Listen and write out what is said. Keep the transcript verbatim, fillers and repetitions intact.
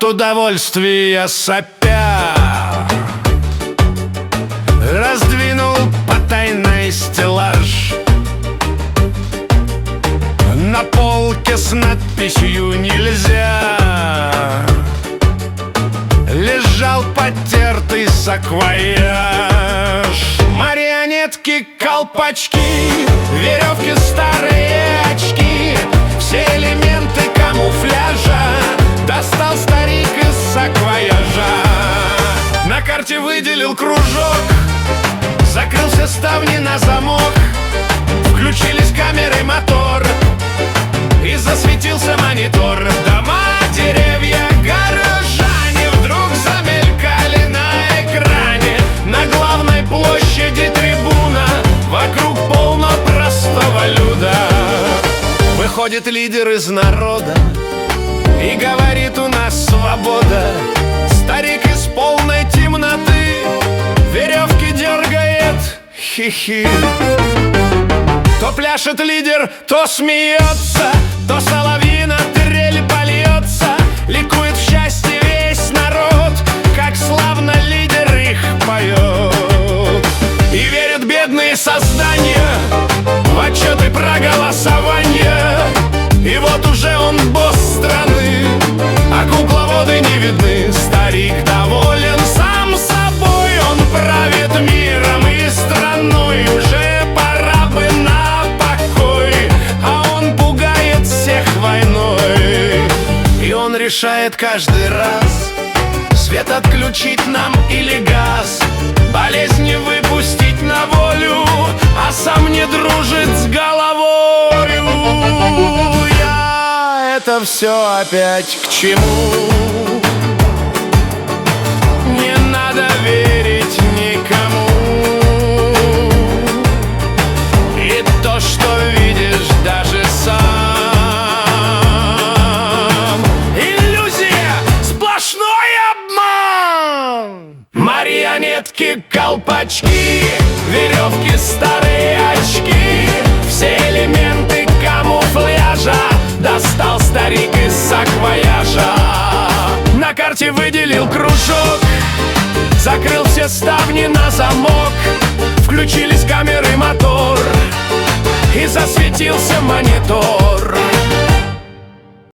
от удовольствия сопя раздвинул потайной стеллаж. На полке с надписью «Нельзя» лежал потертый саквояж. Марионетки, колпачки, веревки, старые очки, все элементы камуфляжа достал старик из саквояжа. На карте выделил кружок, закрыл все ставни на замок, включились камеры, мотор, и засветился монитор. Дома, деревья, горожане вдруг замелькали на экране. На главной площади трибуна, вокруг полно простого люда. Выходит лидер из народа и говорит: у нас свобода. Старик из полной темноты веревки дергает, хи-хи. То пляшет лидер, то смеется, то соловьиная трель польется. Ликует в счастье весь народ, как славно лидер их поет. И верят бедные создания в отчеты про голосование. И вот уже он босс страны, а кукловоды не видны. Старик доволен сам собой, он правит миром и страной. Уже пора бы на покой, а он пугает всех войной. И он решает каждый раз свет отключить нам или газ, болезни выпустить на волю, а сам не дружит с головою. Я это все опять к чему? Не надо верить никому. И то, что видишь даже сам, иллюзия, сплошной обман. Марионетки, колпачки, веревки, старые очки, все элементы камуфляжа достал старик из саквояжа. На карте выделил кружок, закрыл все ставни на замок, включились камеры, мотор, и засветился монитор.